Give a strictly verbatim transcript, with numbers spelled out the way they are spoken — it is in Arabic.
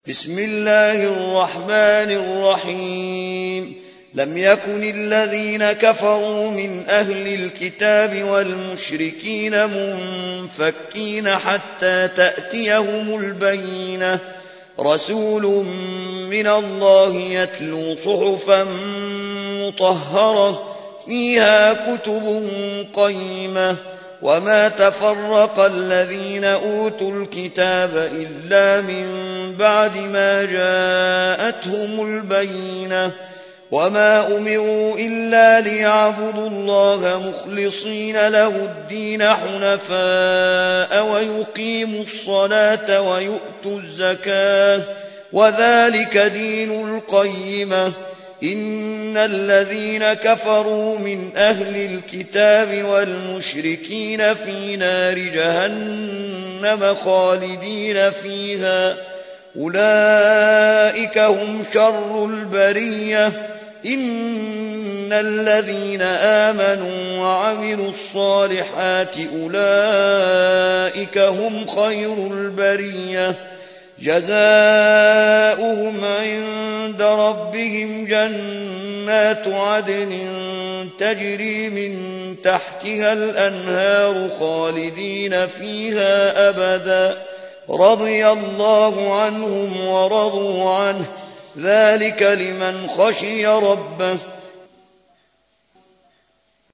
بسم الله الرحمن الرحيم لم يكن الذين كفروا من أهل الكتاب والمشركين منفكين حتى تأتيهم البينة رسول من الله يتلو صحفا مطهرة فيها كتب قيمة وما تفرق الذين أوتوا الكتاب إلا من بعد ما جاءتهم البينة وما أمروا إلا ليعبدوا الله مخلصين له الدين حنفاء ويقيموا الصلاة ويؤتوا الزكاة وذلك دين القيمة إن الذين كفروا من أهل الكتاب والمشركين في نار جهنم خالدين فيها أولئك هم شر البرية إن الذين آمنوا وعملوا الصالحات أولئك هم خير البرية جزاؤهم عند ربهم جنات عدن تجري من تحتها الأنهار خالدين فيها أبدا رضي الله عنهم ورضوا عنه ذلك لمن خشي ربه